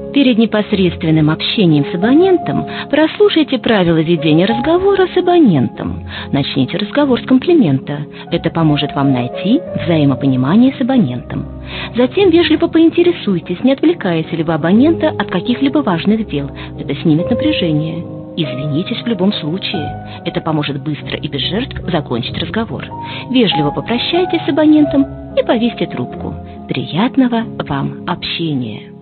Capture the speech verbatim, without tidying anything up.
Перед непосредственным общением с абонентом прослушайте правила ведения разговора с абонентом. Начните разговор с комплимента. Это поможет вам найти взаимопонимание с абонентом. Затем вежливо поинтересуйтесь, не отвлекаете ли вы абонента от каких-либо важных дел. Это снимет напряжение. Извинитесь в любом случае. Это поможет быстро и без жертв закончить разговор. Вежливо попрощайтесь с абонентом и повесьте трубку. Приятного вам общения!